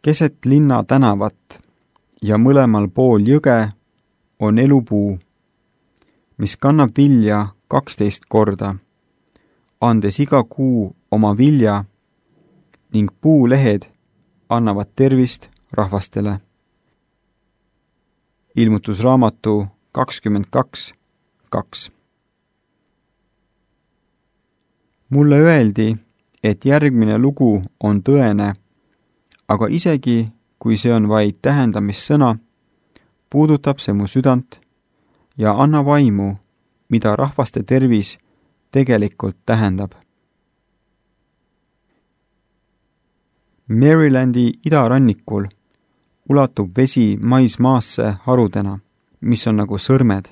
Keset linna tänavat ja mõlemal pool jõge on elupuu, mis kannab vilja 12 korda, andes iga kuu oma vilja ning puulehed annavad tervist rahvastele. Ilmutusraamatu 22:2. Mulle öeldi, et järgmine lugu on tõene, aga isegi kui see on vaid tähendamissõna, puudutab see mu südant ja annab aimu, mida rahvaste tervis tegelikult tähendab. Marylandi idarannikul ulatub vesi maismaasse harudena, mis on nagu sõrmed.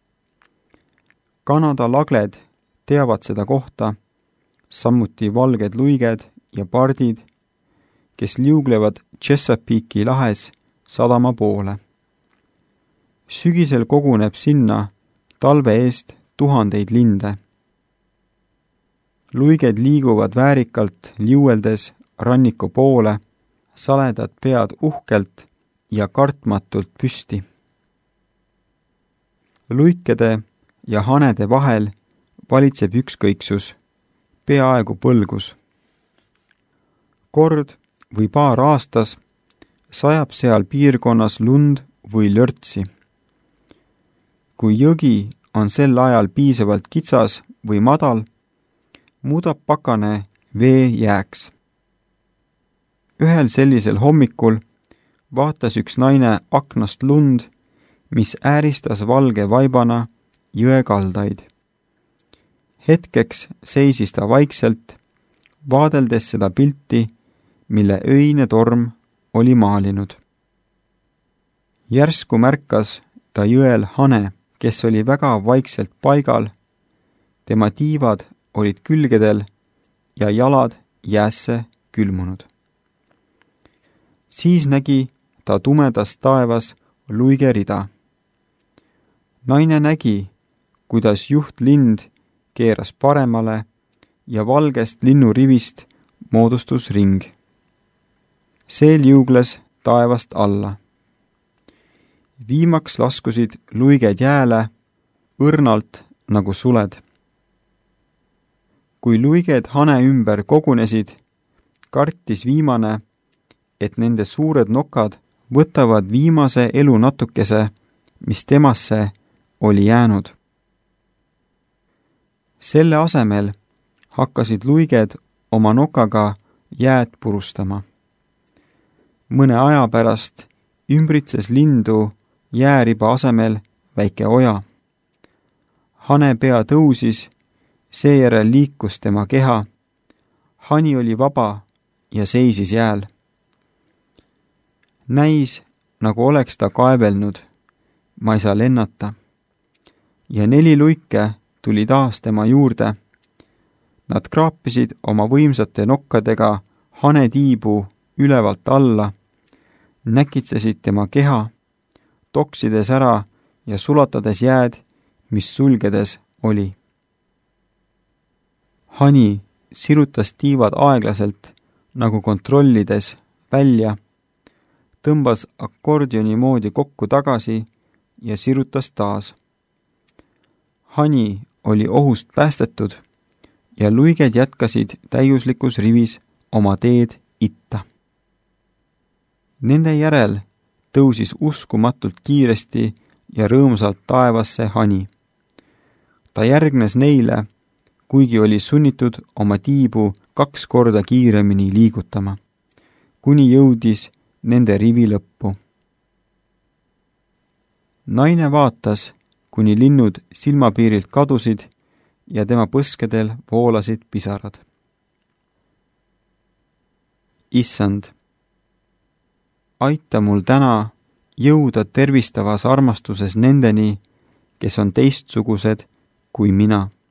Kanada lagled teavad seda kohta, samuti valged luiged ja pardid, kes liuglevad Chesapeake'i lahes sadama poole. Sügisel koguneb sinna talve eest tuhandeid linde. Luiged liiguvad väärikalt liueldes ranniku poole, saledad pead uhkelt ja kartmatult püsti. Luikede ja hanede vahel valitseb ükskõiksus, peaaegu põlgus. Kord või paar aastas sajab seal piirkonnas lund või lörtsi. Kui jõgi on sel ajal piisavalt kitsas või madal, muudab pakane vee jääks. Ühel sellisel hommikul vaatas üks naine aknast lund, mis ääristas valge vaibana jõe kaldaid. Hetkeks seisis ta vaikselt, vaadeldes seda pilti, mille öine torm oli maalinud. Järsku märkas ta jõel hane, kes oli väga vaikselt paigal, tema tiivad olid külgedel ja jalad jäässe külmunud. Siis nägi ta tumedas taevas luigerida. Naine nägi, kuidas juhtlind keeras paremale ja valgest linnurivist moodustus ring. See liugles taevast alla. Viimaks laskusid luiged jääle õrnalt nagu suled. Kui luiged hane ümber kogunesid, kartis viimane, et nende suured nokad võtavad viimase elu natukese, mis temasse oli jäänud. Selle asemel hakkasid luiged oma nokaga jääd purustama. Mõne aja pärast ümbritses lindu jääriba asemel väike oja. Hane pea tõusis, seejärel liikus tema keha. Hani oli vaba ja seisis jääl. Näis, nagu oleks ta kaevelnud, ma ei saa lennata. Ja 4 luike tuli taas tema juurde. Nad kraapisid oma võimsate nokkadega hane tiibu ülevalt alla, näkitsesid tema keha, toksides ära ja sulatades jääd, mis sulgedes oli. Hani sirutas tiivad aeglaselt, nagu kontrollides välja, tõmbas akordioni moodi kokku tagasi ja sirutas taas. Hani oli ohust päästetud ja luiged jätkasid täiuslikus rivis oma teed itta. Nende järel tõusis uskumatult kiiresti ja rõõmsalt taevasse Hani. Ta järgnes neile, kuigi oli sunnitud oma tiibu 2 korda kiiremini liigutama, kuni jõudis nende rivi lõppu. Naine vaatas, kuni linnud silmapiirilt kadusid ja tema põskedel voolasid pisarad. Issand, aita mul täna jõuda tervistavas armastuses nendeni, kes on teistsugused kui mina.